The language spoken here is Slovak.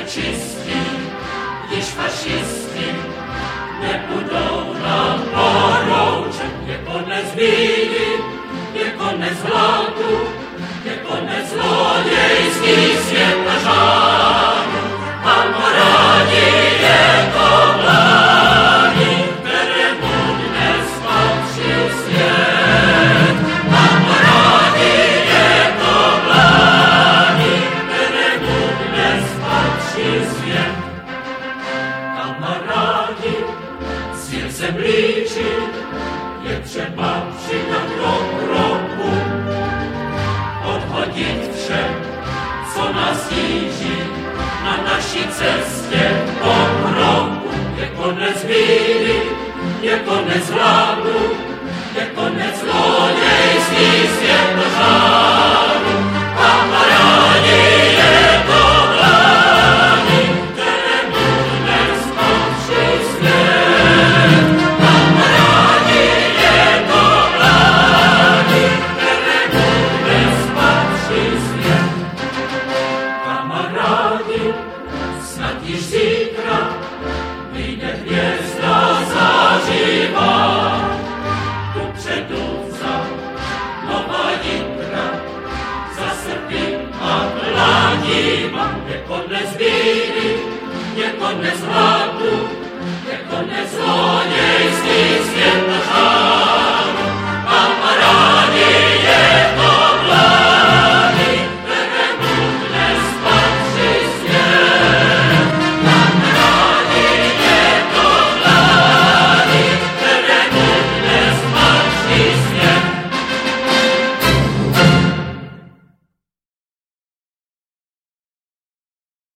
čistí, když fašisti nebudou nám poroučet. Je konec bídy, je konec hladu, je konec zlodějský svět a žádu. Kamarádi, je to vlády, kterému dnes patří svět. Kamarádi, je to vlády, kterému dnes patří svět. Kamarádi, svět se blíží, je třeba přidat krok k roku, odhodit vše, co nás tíží, na naší cestě pokroku. Je konec bídy, je konec hladu, je konec zlodějský svět a žádu. Kamarádi, je to vlády, kterému dnes patří svět. Kamarádi, je to vlády, kterému dnes patří svět. Kamarádi, snad již zítra vyjde hvězda zářivá. Dopředu vzad nová jitra, za srpy a dlaníma. Je konec bídy, je konec hladu, je konec zlodějský svět a žádu.